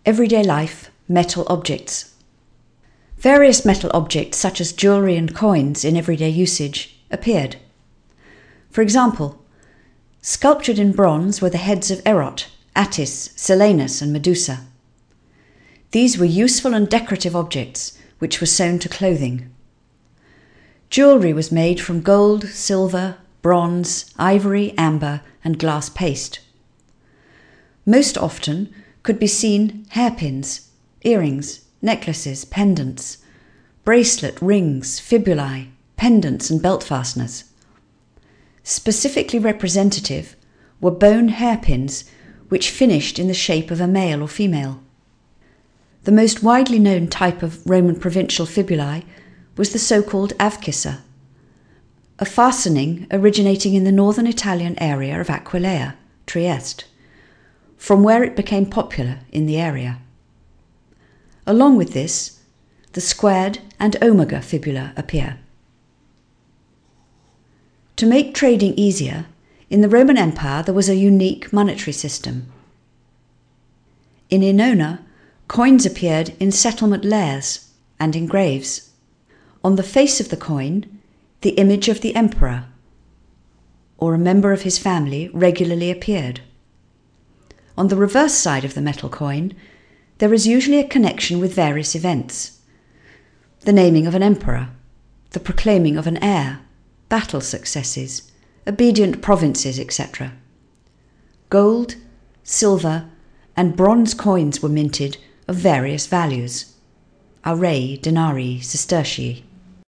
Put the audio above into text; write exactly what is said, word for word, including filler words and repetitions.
Everyday life, metal objects. Various metal objects, such as jewellery and coins in everyday usage, appeared. For example, sculptured in bronze were the heads of Erot, Attis, Silenus and Medusa. These were useful and decorative objects which were sewn to clothing. Jewellery was made from gold, silver, bronze, ivory, amber and glass paste. Most often could be seen hairpins, earrings, necklaces, pendants, bracelet, rings, fibulae, pendants and belt fasteners. Specifically representative were bone hairpins which finished in the shape of a male or female. The most widely known type of Roman provincial fibulae was the so-called avcissa, a fastening originating in the northern Italian area of Aquileia, Trieste, from where it became popular in the area. Along with this, the squared and omega fibula appear. To make trading easier, in the Roman Empire there was a unique monetary system. In Ennona, coins appeared in settlement lares and in graves. On the face of the coin, the image of the emperor or a member of his family regularly appeared. On the reverse side of the metal coin, there is usually a connection with various events: the naming of an emperor, the proclaiming of an heir, battle successes, obedient provinces, et cetera. Gold, silver, and bronze coins were minted of various values: aurei, denarii, sestertii.